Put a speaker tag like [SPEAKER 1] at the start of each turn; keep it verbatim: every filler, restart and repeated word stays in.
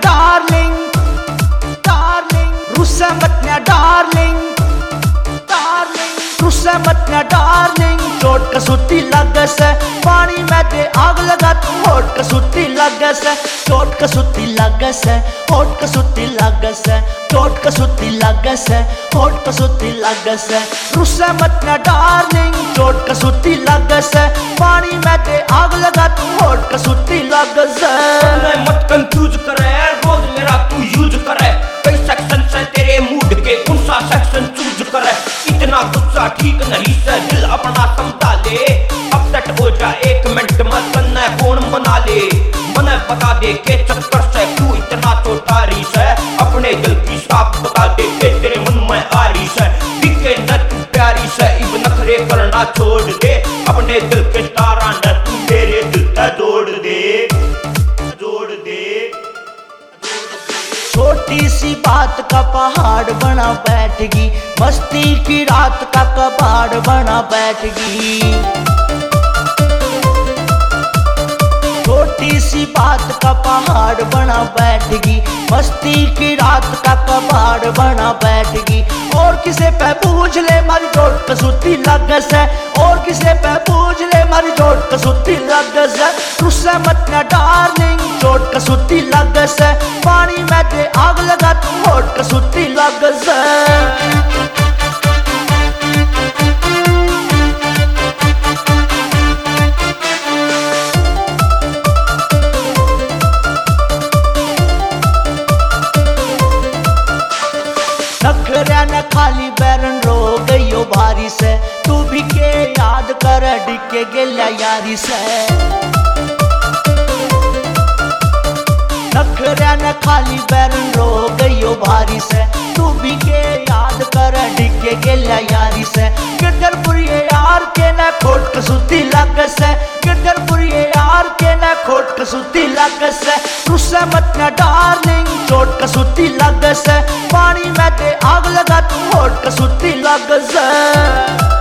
[SPEAKER 1] darling darling रुस्से मत ना darling darling रुस्से मत ना डार्लिंग चोट कसूती लगे से पानी में दे आग लगा तू होट कसूती लगे से चोट कसूती लगे से होट कसूती लगे से चोट कसूती लगे से होट कसूती लगे से रुस्से मत ना डार्लिंग चोट कसूती लगे से पानी में दे आग लगा तू होट कसूती लगे से
[SPEAKER 2] मत कंफ्यूज करे रोज मेरा तू यूज करे कई सेक्शन से तेरे मूड के कौन सा सेक्शन चूज करे इतना गुस्सा ठीक नहीं से दिल अपना समझा ले अपसेट हो जा एक मिनट मत बनना कौन मना ले मने बता दे के चक्कर से तू इतना तो तारी से अपने दिल की साफ बता दे के तेरे मन में आ रही से दिखे न तू प्यारी से इब नखरे करना छोड़ दे अपने दिल के तारा न तू मेरे दिल तक जोड़ दे जोड़ दे
[SPEAKER 1] छोटी सी बात का पहाड़ बना बैठगी मस्ती की रात का कबाड़ बना बैठगी छोटी सी बात का पहाड़ बना बैठगी मस्ती की रात का कबाड़ बना बैठगी और किसे पे पूछ ले मारी चोट कसूती लगे से और किसे पे पूछ ले मारी चोट कसूती लगे से रुस्से मत ना डार्लिंग चोट कसूती लगे से पानी में दे आग लगा तू होट कसूती लगे से नखरा न खाली बैरन रो गयो भारी से तू भी के याद कर डिके गेला यारी से नखरा न खाली बैरन रो गयो भारी से तू भी के याद कर डिके गेला यारी से गिरधरपुरी यार के न खोट कसूती लगे से गिरधरपुरी यार के न खोट कसूती लगे से रुस्से मत ना डार्लिंग चोट कसूती लगे से पानी में दे आग लगा तू होट कसूती लगे से